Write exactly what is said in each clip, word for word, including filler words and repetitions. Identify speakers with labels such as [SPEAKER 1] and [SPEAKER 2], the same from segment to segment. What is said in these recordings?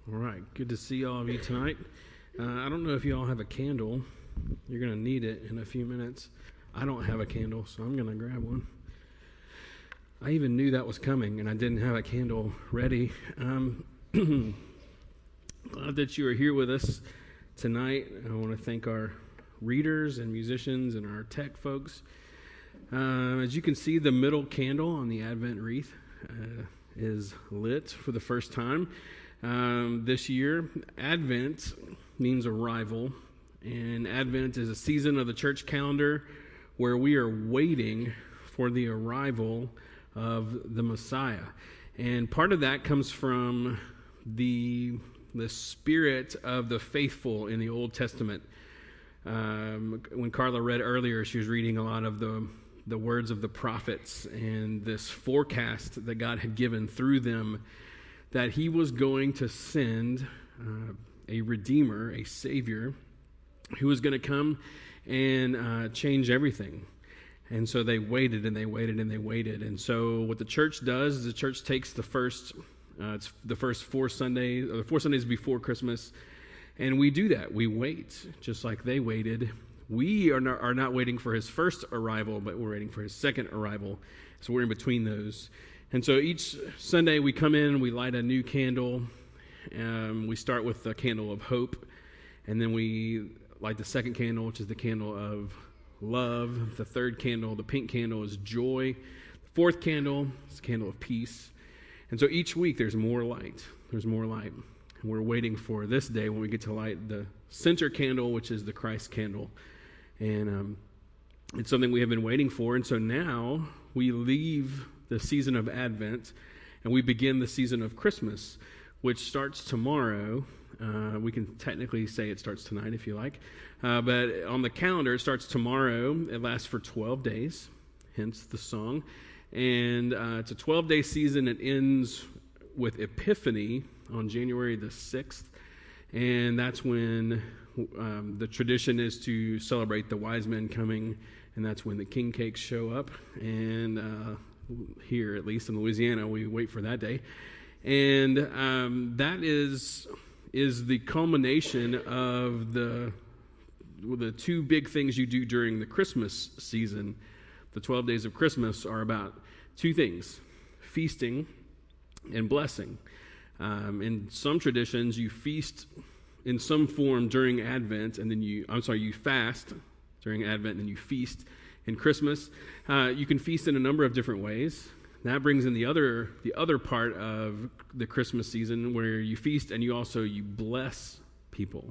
[SPEAKER 1] All right, good to see all of you tonight. Uh, I don't know if you all have a candle. You're going to need it in a few minutes. I don't have a candle, so I'm going to grab one. I even knew that was coming, and I didn't have a candle ready. Um, glad that you are here with us tonight. I want to thank our readers and musicians and our tech folks. Uh, as you can see, the middle candle on the Advent wreath uh, is lit for the first time. Um, this year, Advent means arrival, and Advent is a season of the church calendar where we are waiting for the arrival of the Messiah. And part of that comes from the, the spirit of the faithful in the Old Testament. Um, when Carla read earlier, she was reading a lot of the, the words of the prophets and this forecast that God had given through them that he was going to send uh, a Redeemer, a Savior, who was going to come and uh, change everything. And so they waited and they waited and they waited. And so what the church does is the church takes the first, uh, it's the first four Sundays, or the four Sundays before Christmas, and we do that. We wait, just like they waited. We are not, are not waiting for his first arrival, but we're waiting for his second arrival. So we're in between those. And so each Sunday we come in, we light a new candle. Um, we start with the candle of hope, and then we light the second candle, which is the candle of love. The third candle, the pink candle, is joy. The fourth candle is the candle of peace. And so each week there's more light. There's more light. And we're waiting for this day when we get to light the center candle, which is the Christ candle. And um, it's something we have been waiting for. And so now we leave the season of Advent, and we begin the season of Christmas, which starts tomorrow. Uh, we can technically say it starts tonight if you like. Uh, but on the calendar, it starts tomorrow. It lasts for twelve days, hence the song. And uh, it's a twelve-day season. It ends with Epiphany on January the sixth. And that's when um, the tradition is to celebrate the wise men coming, and that's when the king cakes show up. And uh, here, at least in Louisiana, we wait for that day. And um, that is is the culmination of the the two big things you do during the Christmas season. The twelve days of Christmas are about two things: feasting and blessing. Um, in some traditions, you feast in some form during Advent, and then you, I'm sorry, you fast during Advent, and then you feast in Christmas. Uh, you can feast in a number of different ways. That brings in the other the other part of the Christmas season, where you feast and you also you bless people.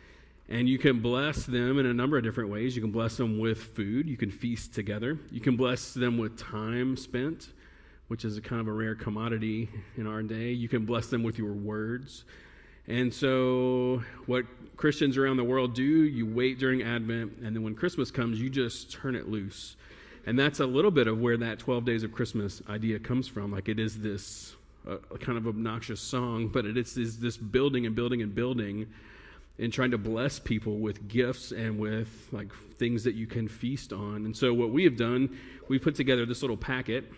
[SPEAKER 1] And you can bless them in a number of different ways. You can bless them with food. You can feast together. You can bless them with time spent, which is a kind of a rare commodity in our day. You can bless them with your words. And so what Christians around the world do, you wait during Advent, and then when Christmas comes, you just turn it loose. And that's a little bit of where that twelve days of Christmas idea comes from. Like, it is this uh, kind of obnoxious song, but it is, is this building and building and building and trying to bless people with gifts and with like things that you can feast on. And so what we have done, we put together this little packet,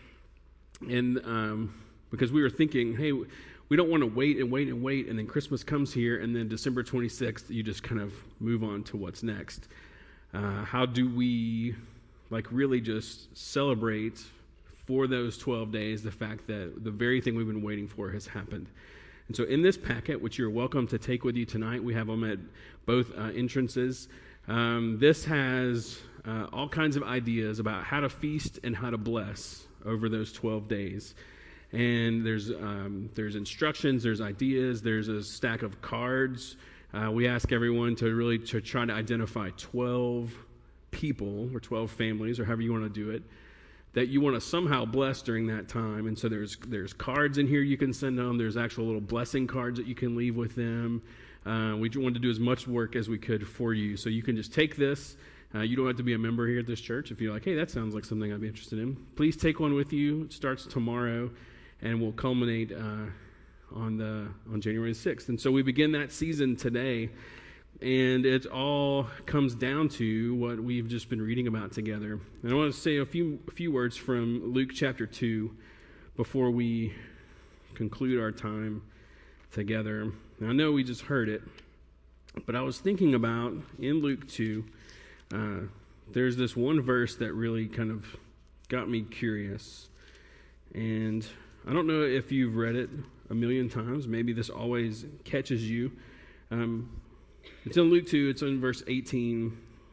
[SPEAKER 1] and um, because we were thinking, hey, we don't want to wait and wait and wait, and then Christmas comes here, and then December twenty-sixth, you just kind of move on to what's next. Uh, how do we like really just celebrate for those twelve days the fact that the very thing we've been waiting for has happened? And so in this packet, which you're welcome to take with you tonight, we have them at both uh, entrances. Um, this has uh, all kinds of ideas about how to feast and how to bless over those twelve days. And there's um, there's instructions, there's ideas, there's a stack of cards. Uh, we ask everyone to really to try to identify twelve people or twelve families, or however you want to do it, that you want to somehow bless during that time. And so there's there's cards in here you can send them. There's actual little blessing cards that you can leave with them. Uh, we wanted to do as much work as we could for you. So you can just take this. Uh, you don't have to be a member here at this church. If you're like, hey, that sounds like something I'd be interested in, please take one with you. It starts tomorrow, and will culminate uh, on the on January sixth. And so we begin that season today. And it all comes down to what we've just been reading about together. And I want to say a few a few words from Luke chapter two before we conclude our time together. Now, I know we just heard it, but I was thinking about, in Luke two, uh, there's this one verse that really kind of got me curious. And I don't know if you've read it a million times. Maybe this always catches you. Um, it's in Luke two. It's in verse eighteen.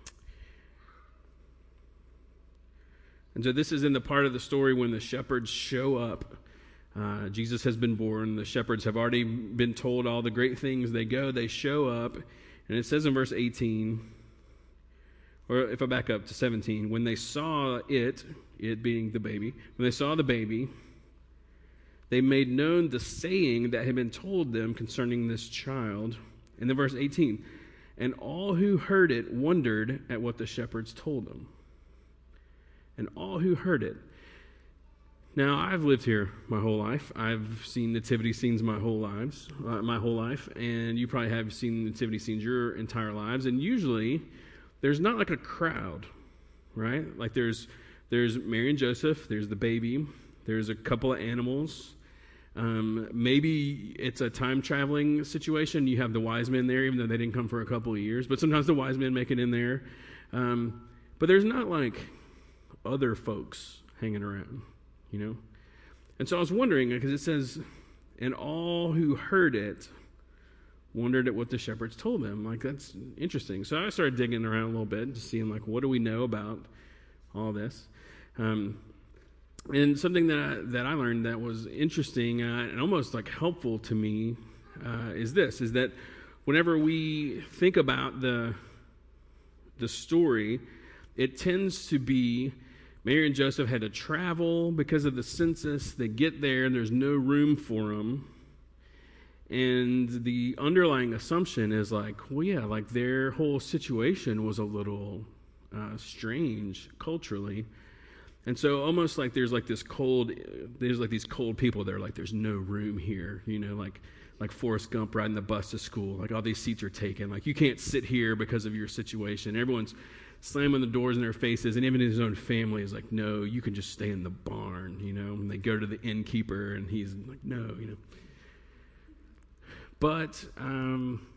[SPEAKER 1] And so this is in the part of the story when the shepherds show up. Uh, Jesus has been born. The shepherds have already been told all the great things. They go, they show up. And it says in verse eighteen, or if I back up to seventeen, when they saw it, it being the baby, when they saw the baby, they made known the saying that had been told them concerning this child. And then verse eighteen, and all who heard it wondered at what the shepherds told them. And all who heard it. Now, I've lived here my whole life. I've seen nativity scenes my whole lives, uh, my whole life, and you probably have seen nativity scenes your entire lives. And usually, there's not like a crowd, right? Like there's there's Mary and Joseph, there's the baby, there's a couple of animals. Um, maybe it's a time traveling situation. You have the wise men there, even though they didn't come for a couple of years. But sometimes the wise men make it in there. Um, but there's not like other folks hanging around, you know? And so I was wondering, because it says, and all who heard it wondered at what the shepherds told them. Like, that's interesting. So I started digging around a little bit, just seeing, like, what do we know about all this? Um, and something that I, that I learned that was interesting uh, and almost, like, helpful to me uh, is this, is that whenever we think about the the story, it tends to be Mary and Joseph had to travel because of the census. They get there, and there's no room for them. And the underlying assumption is like, well, yeah, like their whole situation was a little uh, strange culturally. And so almost like there's like this cold, there's like these cold people there, like there's no room here, you know, like like Forrest Gump riding the bus to school. Like all these seats are taken. Like you can't sit here because of your situation. Everyone's slamming the doors in their faces, and even his own family is like, no, you can just stay in the barn, you know. And they go to the innkeeper, and he's like, no, you know. But um,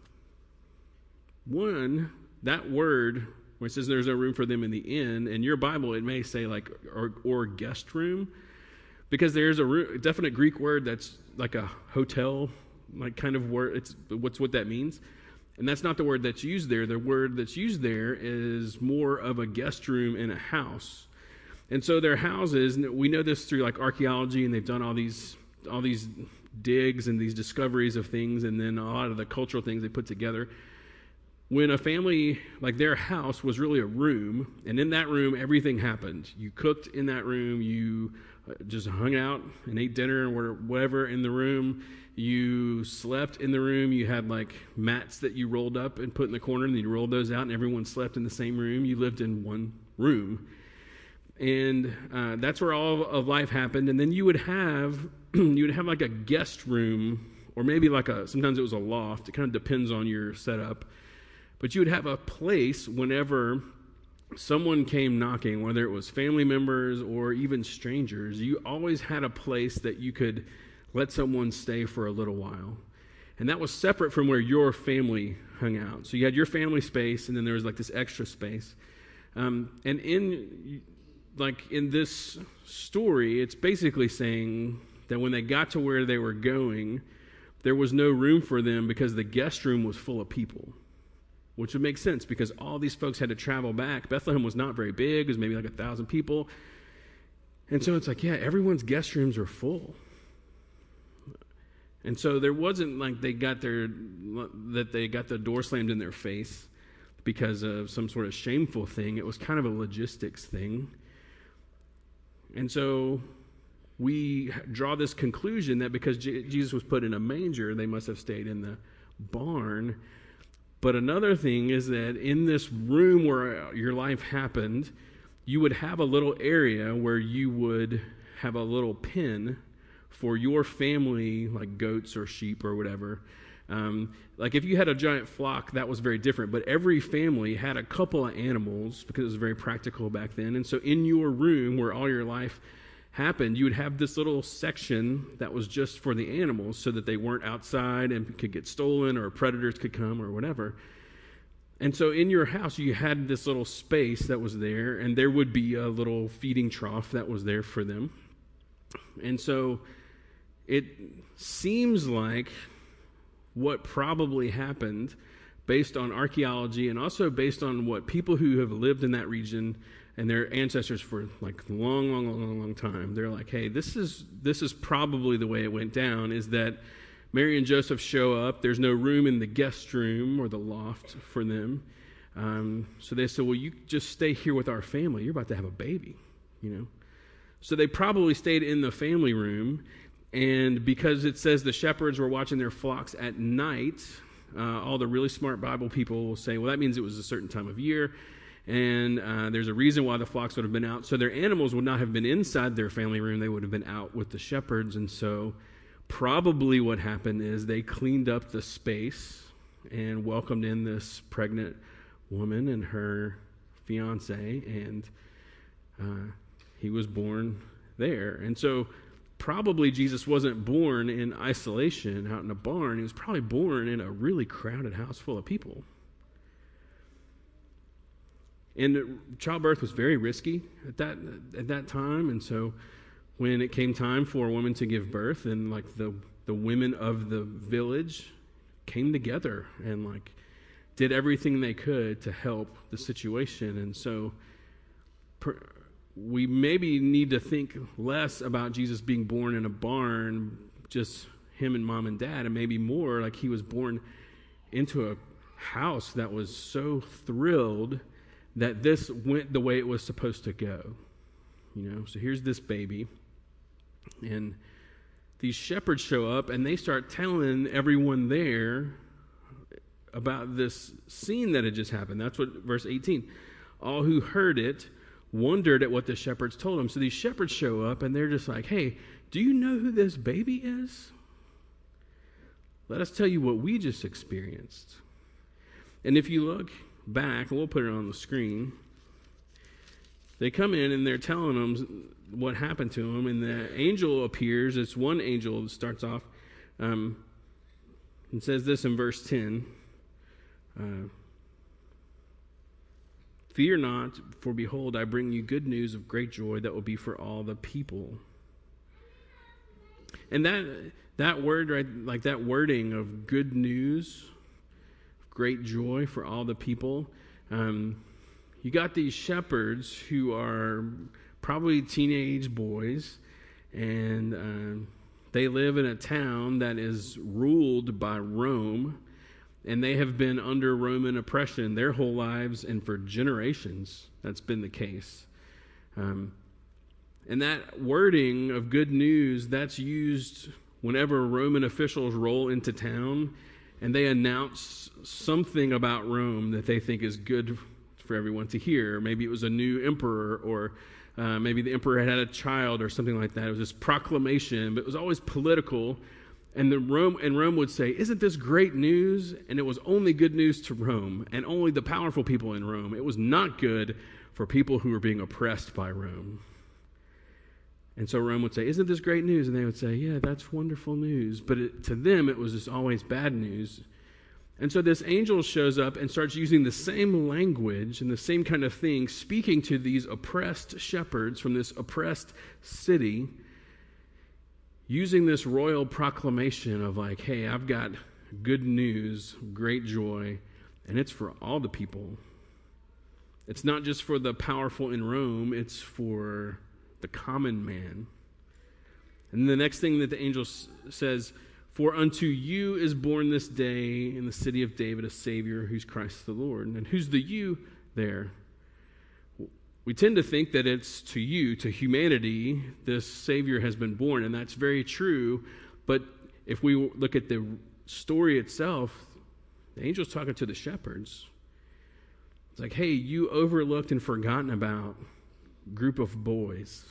[SPEAKER 1] one, that word, where it says there's no room for them in the inn, in your Bible it may say like, or, or guest room, because there's a ro- definite Greek word that's like a hotel, like kind of word, it's what's what that means. And that's not the word that's used there. The word that's used there is more of a guest room in a house. And so their houses, and we know this through like archaeology, and they've done all these all these digs and these discoveries of things, and then a lot of the cultural things they put together. When a family, like their house was really a room, and in that room everything happened. You cooked in that room, you just hung out and ate dinner or whatever in the room. You slept in the room. You had like mats that you rolled up and put in the corner, and then you rolled those out, and everyone slept in the same room. You lived in one room. And uh, that's where all of life happened. And then you would have you would have like a guest room, or maybe like a, sometimes it was a loft. It kind of depends on your setup. But you would have a place whenever someone came knocking, whether it was family members or even strangers, you always had a place that you could let someone stay for a little while. And that was separate from where your family hung out. So you had your family space, and then there was like this extra space. Um, and in like in this story, it's basically saying that when they got to where they were going, there was no room for them because the guest room was full of people, which would make sense because all these folks had to travel back. Bethlehem was not very big. It was maybe like a thousand people. And so it's like, yeah, everyone's guest rooms are full. And so there wasn't like they got their that they got the door slammed in their face because of some sort of shameful thing. It was kind of a logistics thing. And so we draw this conclusion that because J- Jesus was put in a manger, they must have stayed in the barn. But another thing is that in this room where your life happened, you would have a little area where you would have a little pen for your family, like goats or sheep or whatever. Um, like if you had a giant flock, that was very different. But every family had a couple of animals because it was very practical back then. And so in your room where all your life happened, you would have this little section that was just for the animals so that they weren't outside and could get stolen or predators could come or whatever. And so in your house, you had this little space that was there, and there would be a little feeding trough that was there for them. And so it seems like what probably happened, based on archaeology and also based on what people who have lived in that region and their ancestors for like long, long, long, long time, they're like, hey, this is this is probably the way it went down, is that Mary and Joseph show up. There's no room in the guest room or the loft for them. Um, so they said, well, you just stay here with our family. You're about to have a baby, you know. So they probably stayed in the family room. And because it says the shepherds were watching their flocks at night, uh, all the really smart Bible people will say, well, that means it was a certain time of year. And uh, there's a reason why the flocks would have been out. So their animals would not have been inside their family room. They would have been out with the shepherds. And so probably what happened is they cleaned up the space and welcomed in this pregnant woman and her fiance, and uh, he was born there. And so probably Jesus wasn't born in isolation out in a barn. He was probably born in a really crowded house full of people. And childbirth was very risky at that at that time, and so when it came time for a woman to give birth, and like the, the women of the village came together and like did everything they could to help the situation. And so per, we maybe need to think less about Jesus being born in a barn, just him and mom and dad, and maybe more like he was born into a house that was so thrilled that this went the way it was supposed to go. You know, so here's this baby. And these shepherds show up and they start telling everyone there about this scene that had just happened. That's what verse eighteen. All who heard it wondered at what the shepherds told them. So these shepherds show up and they're just like, hey, do you know who this baby is? Let us tell you what we just experienced. And if you look back, and we'll put it on the screen, they come in and they're telling them what happened to them, and the angel appears. It's one angel that starts off um, and says this in verse ten. Uh, Fear not, for behold, I bring you good news of great joy that will be for all the people. And that that word, right, like that wording of good news, great joy for all the people. Um, you got these shepherds who are probably teenage boys, and uh, they live in a town that is ruled by Rome, and they have been under Roman oppression their whole lives, and for generations that's been the case. Um, and that wording of good news, that's used whenever Roman officials roll into town and they announce something about Rome that they think is good for everyone to hear. Maybe it was a new emperor, or uh, maybe the emperor had had a child or something like that. It was this proclamation, but it was always political. And the Rome and Rome would say, isn't this great news? And it was only good news to Rome and only the powerful people in Rome. It was not good for people who were being oppressed by Rome. And so Rome would say, isn't this great news? And they would say, yeah, that's wonderful news. But it, to them, it was just always bad news. And so this angel shows up and starts using the same language and the same kind of thing, speaking to these oppressed shepherds from this oppressed city, using this royal proclamation of like, hey, I've got good news, great joy, and it's for all the people. It's not just for the powerful in Rome, it's for the common man. And the next thing that the angel s- says, for unto you is born this day in the city of David a Savior, who's Christ the Lord. And who's the you there? We tend to think that it's to you, to humanity, this Savior has been born, and that's very true. But if we look at the story itself, the angel's talking to the shepherds. It's like, hey, you overlooked and forgotten about group of boys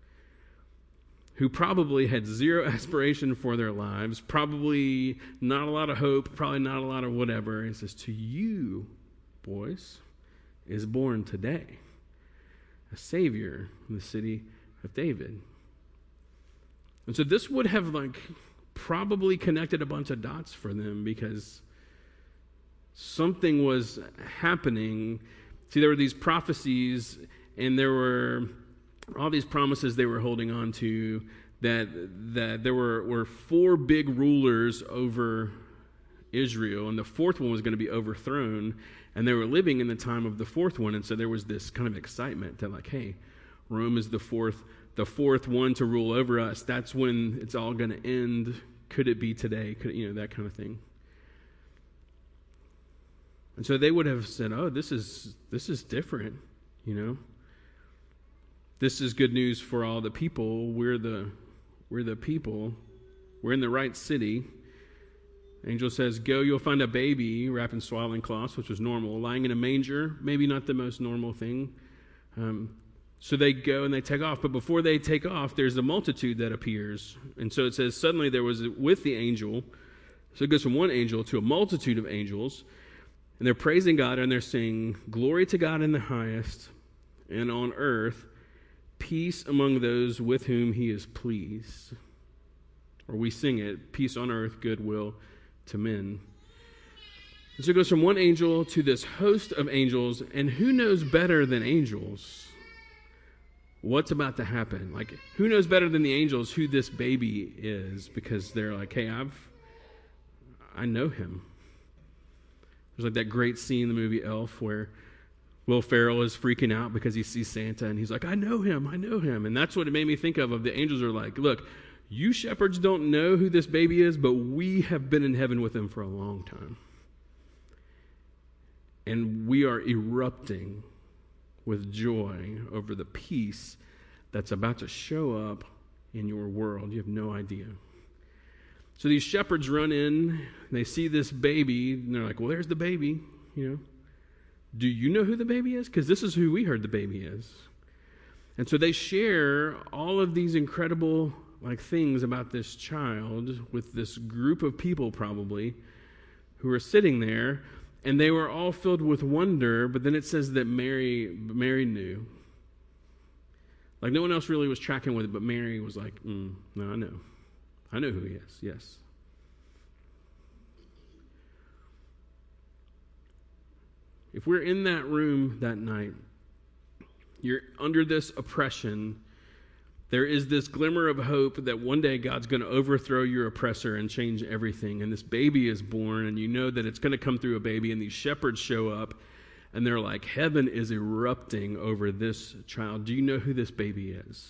[SPEAKER 1] who probably had zero aspiration for their lives, probably not a lot of hope, probably not a lot of whatever. It says, to you, boys, is born today a Savior in the city of David. And so this would have like probably connected a bunch of dots for them, because something was happening. See, there were these prophecies, and there were all these promises they were holding on to, that that there were, were four big rulers over Israel, and the fourth one was going to be overthrown, and they were living in the time of the fourth one. And so there was this kind of excitement that, like, hey, Rome is the fourth the fourth one to rule over us. That's when it's all going to end. Could it be today? Could, you know, that kind of thing. And so they would have said, oh, this is this is different, you know. This is good news for all the people. We're the we're the people. We're in the right city. Angel says, go, you'll find a baby wrapped in swaddling cloths, which was normal, lying in a manger, maybe not the most normal thing. Um, so they go and they take off. But before they take off, there's a multitude that appears. And so it says, suddenly there was with the angel. So it goes from one angel to a multitude of angels. And they're praising God, and they're saying, glory to God in the highest, and on earth, peace among those with whom he is pleased. Or we sing it, peace on earth, goodwill to men. And so it goes from one angel to this host of angels, and who knows better than angels what's about to happen? Like, who knows better than the angels who this baby is? Because they're like, hey, I've, I know him. There's like that great scene in the movie Elf where Will Ferrell is freaking out because he sees Santa, and he's like, I know him, I know him. And that's what it made me think of, of the angels are like, look, you shepherds don't know who this baby is, but we have been in heaven with him for a long time. And we are erupting with joy over the peace that's about to show up in your world. You have no idea. So these shepherds run in, and they see this baby, and they're like, well, there's the baby, you know. Do you know who the baby is? Because this is who we heard the baby is. And so they share all of these incredible like things about this child with this group of people probably who are sitting there, and they were all filled with wonder. But then it says that Mary Mary knew. Like no one else really was tracking with it, but Mary was like, mm, no, I know. I know who he is, yes. If we're in that room that night, you're under this oppression, there is this glimmer of hope that one day God's going to overthrow your oppressor and change everything. And this baby is born, and you know that it's going to come through a baby, and these shepherds show up, and they're like, heaven is erupting over this child. Do you know who this baby is?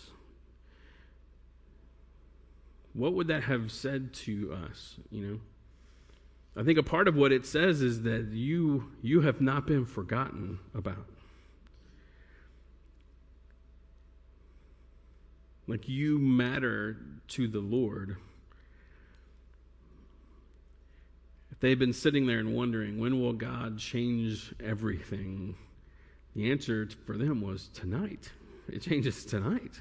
[SPEAKER 1] What would that have said to us, you know? I think a part of what it says is that you you have not been forgotten about. Like you matter to the Lord. If they've been sitting there and wondering, when will God change everything? The answer for them was tonight. It changes tonight.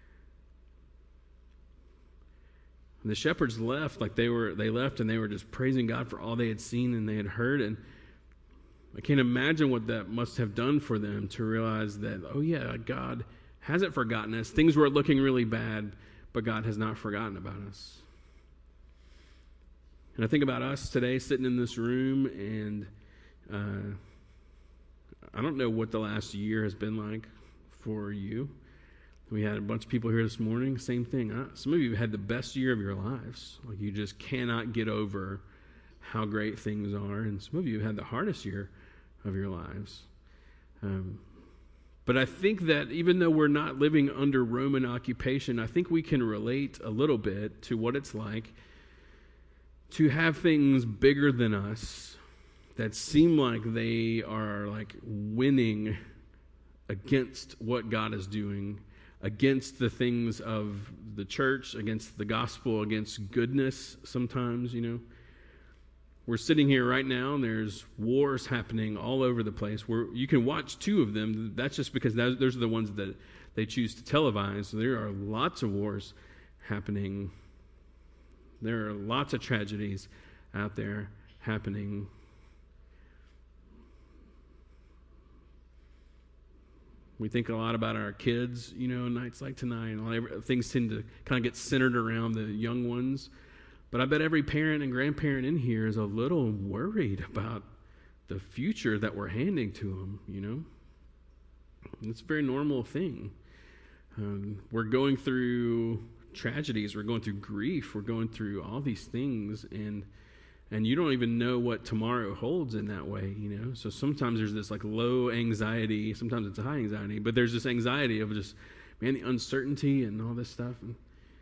[SPEAKER 1] And the shepherds left, like they were, they left and they were just praising God for all they had seen and they had heard. And I can't imagine what that must have done for them to realize that, oh yeah, God hasn't forgotten us. Things were looking really bad, but God has not forgotten about us. And I think about us today sitting in this room, and uh, I don't know what the last year has been like for you. We had a bunch of people here this morning, same thing. Uh, some of you have had the best year of your lives. Like you just cannot get over how great things are. And some of you have had the hardest year of your lives. Um, but I think that even though we're not living under Roman occupation, I think we can relate a little bit to what it's like to have things bigger than us that seem like they are like winning against what God is doing, against the things of the church, against the gospel, against goodness sometimes, you know. We're sitting here right now, and there's wars happening all over the place. Where you can watch two of them. That's just because that, those are the ones that they choose to televise. There are lots of wars happening. There are lots of tragedies out there happening. We think a lot about our kids, you know, nights like tonight, and a lot of things tend to kind of get centered around the young ones. But I bet every parent and grandparent in here is a little worried about the future that we're handing to them, you know. It's a very normal thing. Um, we're going through tragedies, we're going through grief, we're going through all these things, and and you don't even know what tomorrow holds in that way, you know. So sometimes there's this like low anxiety, sometimes it's a high anxiety, but there's this anxiety of just, man, the uncertainty and all this stuff. And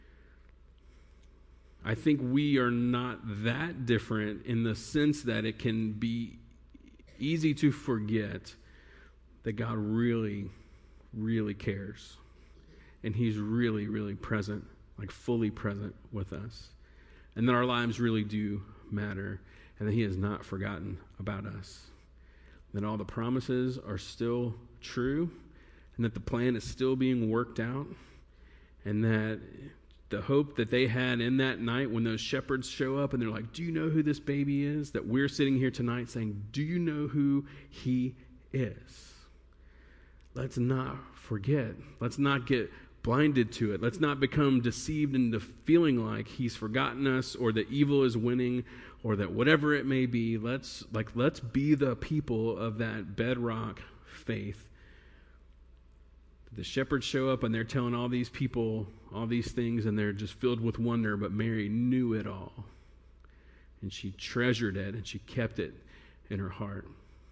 [SPEAKER 1] I think we are not that different in the sense that it can be easy to forget that God really, really cares. And he's really, really present, like fully present with us. And that our lives really do matter. And that he has not forgotten about us. That all the promises are still true. And that the plan is still being worked out. And that the hope that they had in that night when those shepherds show up and they're like, do you know who this baby is? That we're sitting here tonight saying, do you know who he is? Let's not forget. Let's not get blinded to it. Let's not become deceived into feeling like he's forgotten us or that evil is winning or that whatever it may be. Let's like let's be the people of that bedrock faith. The shepherds show up and they're telling all these people all these things and they're just filled with wonder, but Mary knew it all. And she treasured it and she kept it in her heart.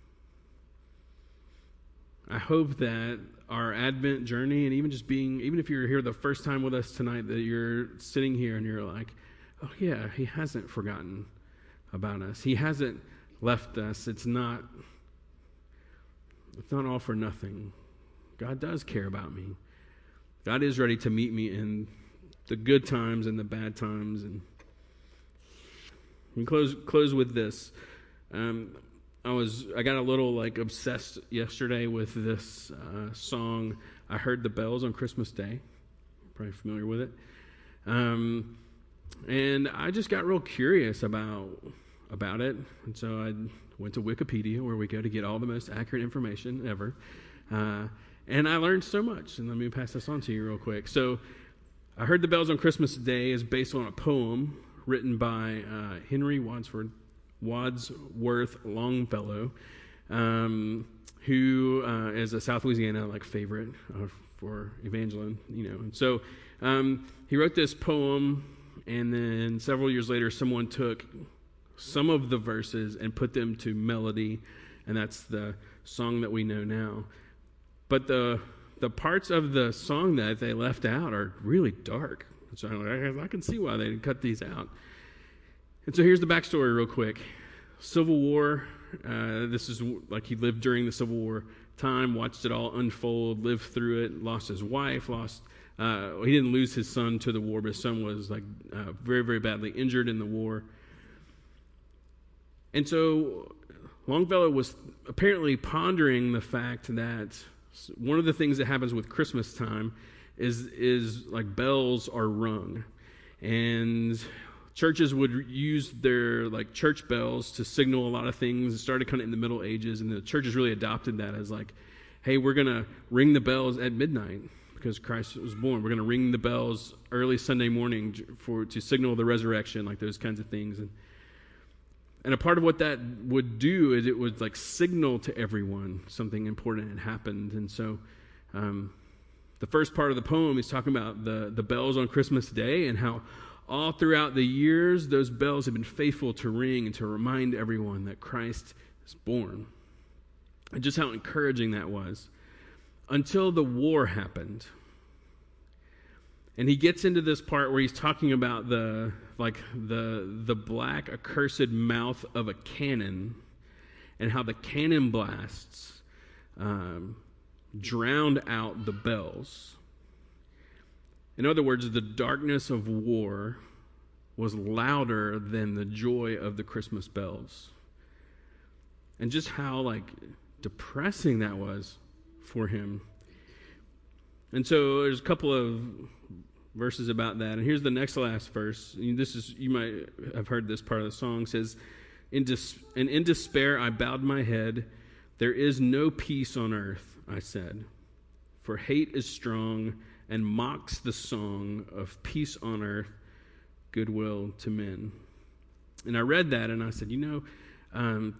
[SPEAKER 1] I hope that our Advent journey, and even just being, even if you're here the first time with us tonight, that you're sitting here and you're like, oh yeah, he hasn't forgotten about us. He hasn't left us. It's not, it's not all for nothing. God does care about me. God is ready to meet me in the good times and the bad times. And we close close with this. Um, I was I got a little like obsessed yesterday with this uh, song. I heard the bells on Christmas Day. Probably familiar with it. Um, and I just got real curious about about it. And so I went to Wikipedia, where we go to get all the most accurate information ever. Uh, And I learned so much, and let me pass this on to you real quick. So I Heard the Bells on Christmas Day is based on a poem written by uh, Henry Wadsworth, Wadsworth Longfellow, um, who uh, is a South Louisiana like favorite uh, for Evangeline, you know. And so um, he wrote this poem, and then several years later, someone took some of the verses and put them to melody, and that's the song that we know now. But the the parts of the song that they left out are really dark. So I, I can see why they cut these out. And so here's the backstory real quick. Civil War, uh, this is like he lived during the Civil War time, watched it all unfold, lived through it, lost his wife, lost, uh, he didn't lose his son to the war, but his son was like uh, very, very badly injured in the war. And so Longfellow was apparently pondering the fact that one of the things that happens with Christmas time is is like bells are rung, and churches would use their like church bells to signal a lot of things. It started kind of in the Middle Ages, and the churches really adopted that as like, hey, we're gonna ring the bells at midnight because Christ was born. We're gonna ring the bells early Sunday morning for to signal the resurrection, like those kinds of things. And And a part of what that would do is it would like signal to everyone something important had happened. And so um, the first part of the poem is talking about the, the bells on Christmas Day and how all throughout the years those bells have been faithful to ring and to remind everyone that Christ is born. And just how encouraging that was until the war happened. And he gets into this part where he's talking about the like the the black accursed mouth of a cannon and how the cannon blasts um, drowned out the bells. In other words, the darkness of war was louder than the joy of the Christmas bells. And just how like depressing that was for him. And so there's a couple of verses about that. And here's the next last verse. This is, you might have heard this part of the song. It says, in dis- and in despair I bowed my head. There is no peace on earth, I said. For hate is strong and mocks the song of peace on earth, goodwill to men. And I read that and I said, you know, um,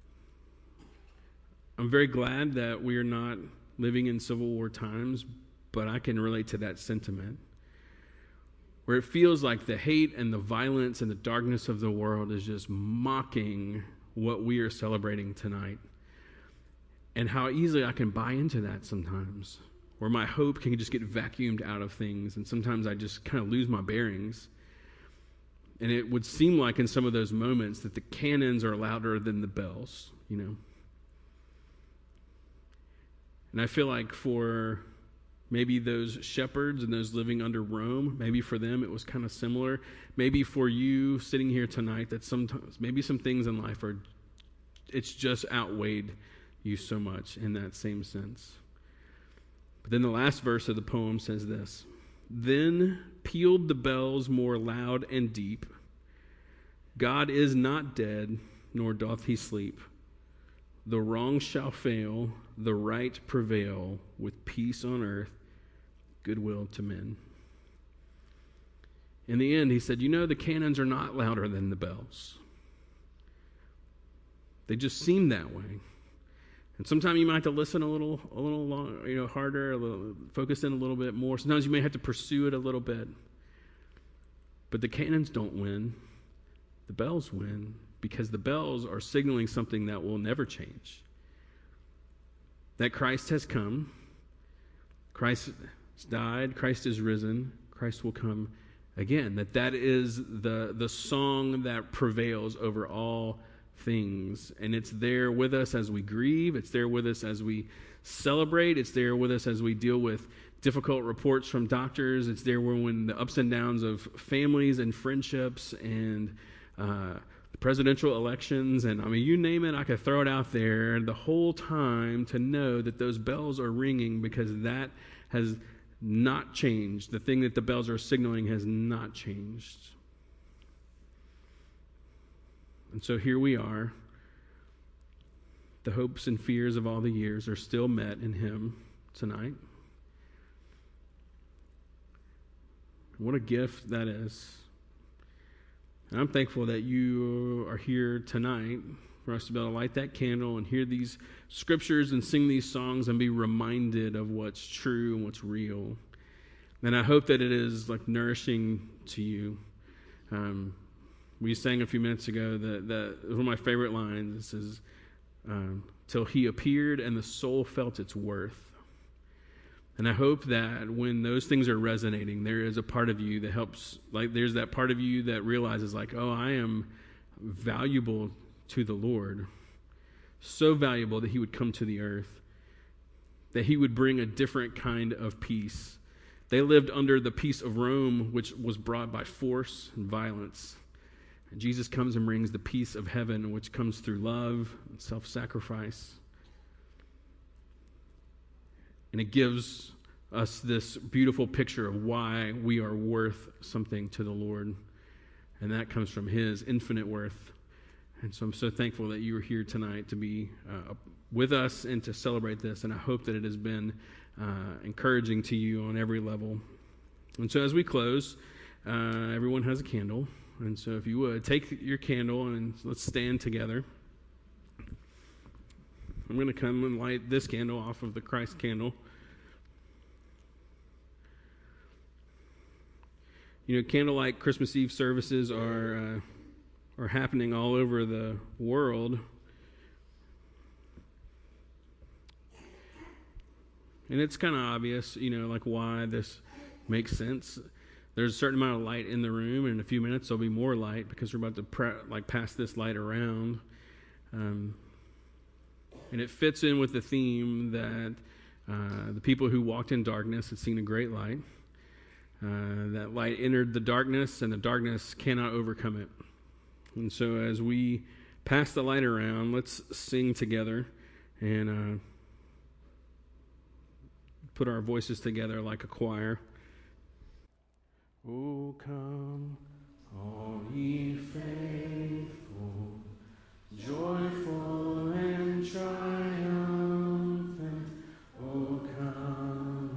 [SPEAKER 1] I'm very glad that we are not living in Civil War times, but I can relate to that sentiment, where it feels like the hate and the violence and the darkness of the world is just mocking what we are celebrating tonight. And how easily I can buy into that sometimes, where my hope can just get vacuumed out of things, and sometimes I just kind of lose my bearings. And it would seem like in some of those moments that the cannons are louder than the bells, you know. And I feel like for maybe those shepherds and those living under Rome, maybe for them it was kind of similar. Maybe for you sitting here tonight, that sometimes maybe some things in life are, it's just outweighed you so much in that same sense. But then the last verse of the poem says this: then pealed the bells more loud and deep. God is not dead, nor doth he sleep. The wrong shall fail, the right prevail, with peace on earth, goodwill to men. In the end, he said, you know, the cannons are not louder than the bells. They just seem that way. And sometimes you might have to listen a little, a little long, you know, harder, a little, focus in a little bit more. Sometimes you may have to pursue it a little bit. But the cannons don't win. The bells win, because the bells are signaling something that will never change. That Christ has come. Christ has died. Christ is risen. Christ will come again. That that is the, the song that prevails over all things, and it's there with us as we grieve. It's there with us as we celebrate. It's there with us as we deal with difficult reports from doctors. It's there when the ups and downs of families and friendships and uh, the presidential elections, and I mean, you name it, I could throw it out there the whole time, to know that those bells are ringing, because that has not changed. The thing that the bells are signaling has not changed. And so here we are. The hopes and fears of all the years are still met in him tonight. What a gift that is. And I'm thankful that you are here tonight for us to be able to light that candle and hear these scriptures and sing these songs and be reminded of what's true and what's real. And I hope that it is like nourishing to you. Um, We sang a few minutes ago that, that one of my favorite lines is, um, till he appeared and the soul felt its worth. And I hope that when those things are resonating, there is a part of you that helps, like there's that part of you that realizes like, oh, I am valuable to the Lord. So valuable that he would come to the earth, that he would bring a different kind of peace. They lived under the peace of Rome, which was brought by force and violence. And Jesus comes and brings the peace of heaven, which comes through love and self-sacrifice. And it gives us this beautiful picture of why we are worth something to the Lord. And that comes from his infinite worth. And so I'm so thankful that you are here tonight to be uh, with us and to celebrate this. And I hope that it has been uh, encouraging to you on every level. And so as we close, uh, everyone has a candle. And so if you would, take your candle and let's stand together. I'm going to come and light this candle off of the Christ candle. You know, candlelight Christmas Eve services are uh, are happening all over the world. And it's kind of obvious, you know, like why this makes sense. There's a certain amount of light in the room, and in a few minutes there'll be more light because we're about to pre- like pass this light around. Um, and it fits in with the theme that uh, the people who walked in darkness had seen a great light. Uh, that light entered the darkness, and the darkness cannot overcome it. And so as we pass the light around, let's sing together and uh, put our voices together like a choir. Oh, come, all ye faithful, joyful and triumphant. Oh, come.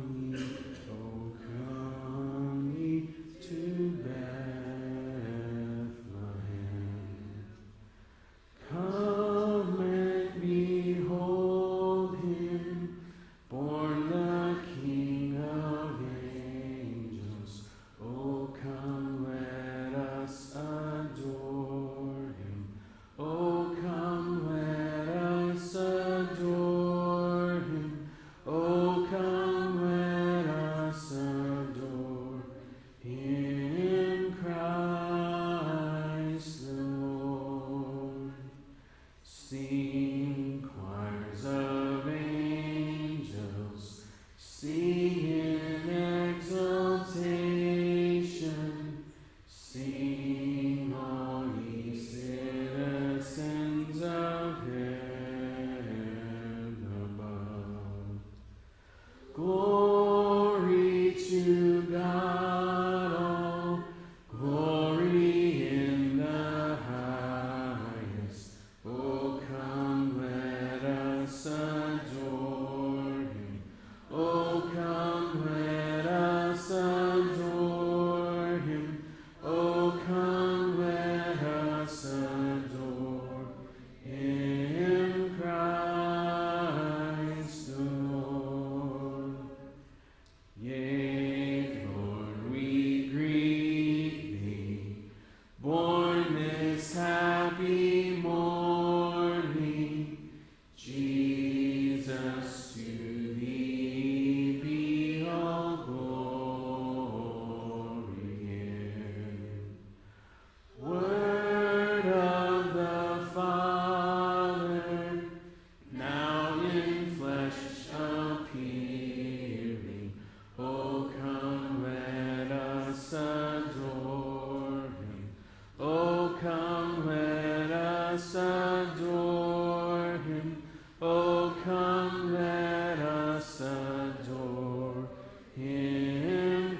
[SPEAKER 1] Sing, choirs of angels, sing in exaltation. Sing, all ye citizens of heaven above. Glory to God, all glory in the highest. Oh, come, let us adore him. Oh, come, let us adore him. Oh, come, let us adore him, Christ the Lord. Yea, Lord, we greet thee, born this happy morning. Jesus, to thee be all glory. Word of the Father, now in flesh appearing. Oh, come, let us adore him. Oh, come, let us adore him. Oh, come, let us adore him,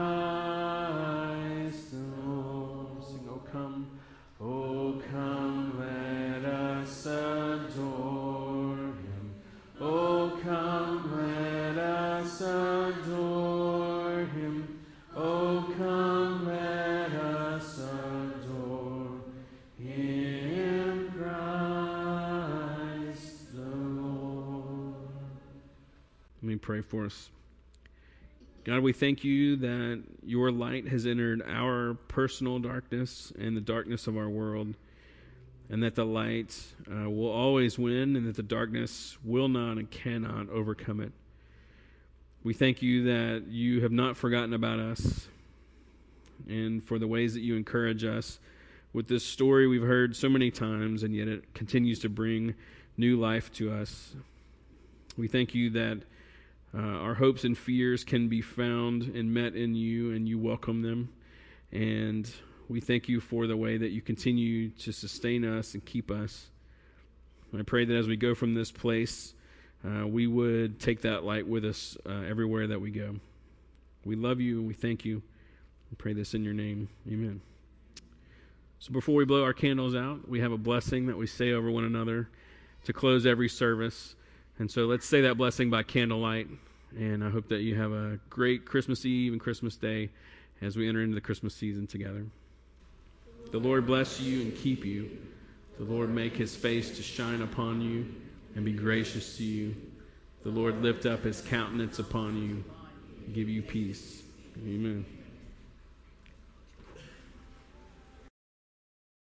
[SPEAKER 1] Christ the Lord. Sing, oh, come, oh, come, let us adore him. Oh, come, let us adore him. Oh, come, let us adore him, Christ the Lord. Let me pray for us. God, we thank you that your light has entered our personal darkness and the darkness of our world, and that the light uh, will always win, and that the darkness will not and cannot overcome it. We thank you that you have not forgotten about us, and for the ways that you encourage us with this story we've heard so many times, and yet it continues to bring new life to us. We thank you that uh, our hopes and fears can be found and met in you, and you welcome them. And we thank you for the way that you continue to sustain us and keep us. I pray that as we go from this place, uh, we would take that light with us uh, everywhere that we go. We love you and we thank you. We pray this in your name. Amen. So before we blow our candles out, we have a blessing that we say over one another to close every service. And so let's say that blessing by candlelight. And I hope that you have a great Christmas Eve and Christmas Day as we enter into the Christmas season together. The Lord bless you and keep you. The Lord make his face to shine upon you and be gracious to you. The Lord lift up his countenance upon you and give you peace. Amen.